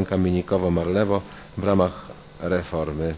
Minikowo-Marlewo w ramach reformy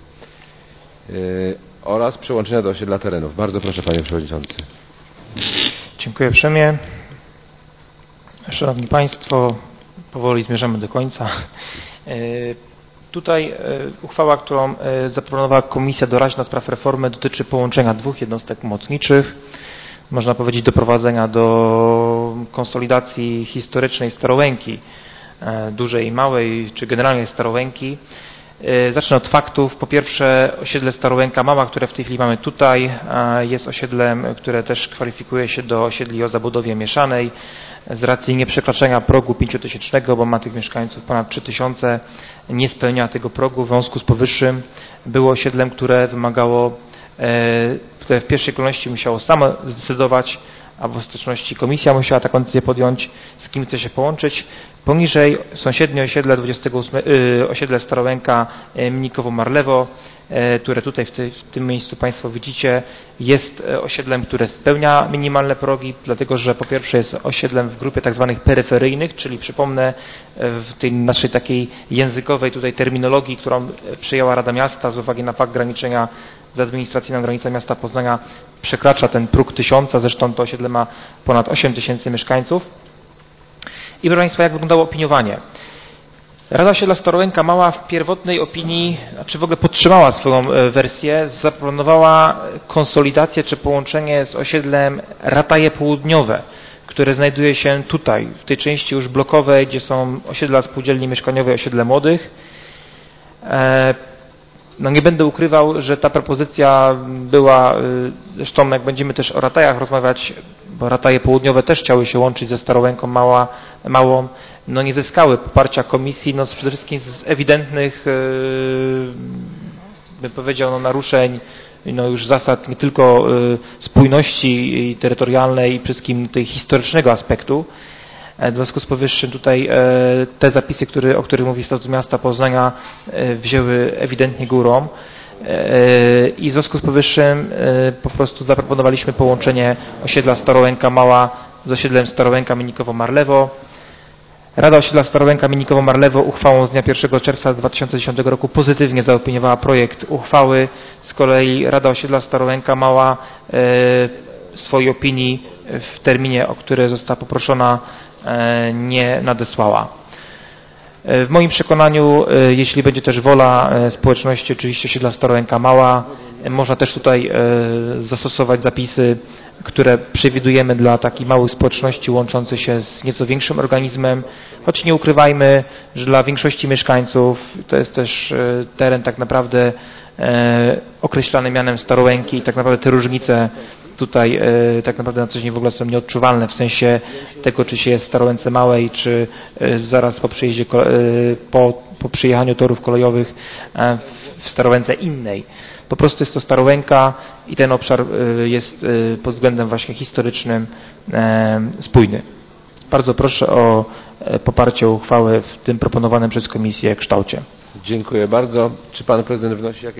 oraz przyłączenia do osiedla terenów. Bardzo proszę, panie przewodniczący. Dziękuję uprzejmie. Szanowni Państwo, powoli zmierzamy do końca. Tutaj uchwała, którą zaproponowała Komisja Doraźna do spraw reformy, dotyczy połączenia dwóch jednostek pomocniczych. Można powiedzieć doprowadzenia do konsolidacji historycznej Starołęki, dużej i małej, czy generalnie Starołęki. Zacznę od faktów. Po pierwsze, osiedle Starołęka Mała, które w tej chwili mamy tutaj, jest osiedlem, które też kwalifikuje się do osiedli o zabudowie mieszanej. Z racji nieprzekraczania progu 5000, bo ma tych mieszkańców ponad 3000, nie spełnia tego progu. W związku z powyższym było osiedlem, które wymagało, które w pierwszej kolejności musiało samo zdecydować, a w ostateczności komisja musiała taką decyzję podjąć, z kim chce się połączyć. Poniżej sąsiednie osiedle 28, osiedle Starołęka Minikowo-Marlewo, które tutaj w tym miejscu Państwo widzicie, jest osiedlem, które spełnia minimalne progi, dlatego że po pierwsze jest osiedlem w grupie tak zwanych peryferyjnych, czyli przypomnę w tej naszej takiej językowej tutaj terminologii, którą przyjęła Rada Miasta z uwagi na fakt graniczenia z administracyjną granicą miasta Poznania, przekracza ten próg 1000, zresztą to osiedle ma ponad 8000 mieszkańców. I proszę Państwa, jak wyglądało opiniowanie? Rada Osiedla Starołęka Mała w pierwotnej opinii, czy w ogóle podtrzymała swoją wersję, zaproponowała konsolidację czy połączenie z osiedlem Rataje Południowe, które znajduje się tutaj, w tej części już blokowej, gdzie są osiedla spółdzielni mieszkaniowej, osiedle młodych. No nie będę ukrywał, że ta propozycja była, zresztą jak będziemy też o Ratajach rozmawiać, bo Rataje Południowe też chciały się łączyć ze Starołęką Małą, no nie zyskały poparcia komisji, no przede wszystkim z ewidentnych, bym powiedział, no naruszeń, no już zasad nie tylko spójności terytorialnej i przede wszystkim tej historycznego aspektu. W związku z powyższym tutaj te zapisy, o których mówi Statut Miasta Poznania, wzięły ewidentnie górą i w związku z powyższym po prostu zaproponowaliśmy połączenie osiedla Starołęka Mała z osiedlem Starołęka Minikowo-Marlewo. Rada Osiedla Starołęka Minikowo-Marlewo uchwałą z dnia 1 czerwca 2010 roku pozytywnie zaopiniowała projekt uchwały. Z kolei Rada Osiedla Starołęka Mała swojej opinii w terminie, o który została poproszona, nie nadesłała. W moim przekonaniu, jeśli będzie też wola społeczności, oczywiście osiedla Starołęka Mała, można też tutaj zastosować zapisy, które przewidujemy dla takich małych społeczności łączących się z nieco większym organizmem, choć nie ukrywajmy, że dla większości mieszkańców to jest też teren tak naprawdę określany mianem Starołęki i tak naprawdę te różnice tutaj tak naprawdę na co dzień w ogóle są nieodczuwalne w sensie tego, czy się jest w Starołęce Małej, czy zaraz po przyjeździe, po przyjechaniu torów kolejowych w Starołęce innej. Po prostu jest to Starołęka i ten obszar jest pod względem właśnie historycznym spójny. Bardzo proszę o poparcie uchwały w tym proponowanym przez Komisję kształcie. Dziękuję bardzo. Czy pan prezydent wnosi jakieś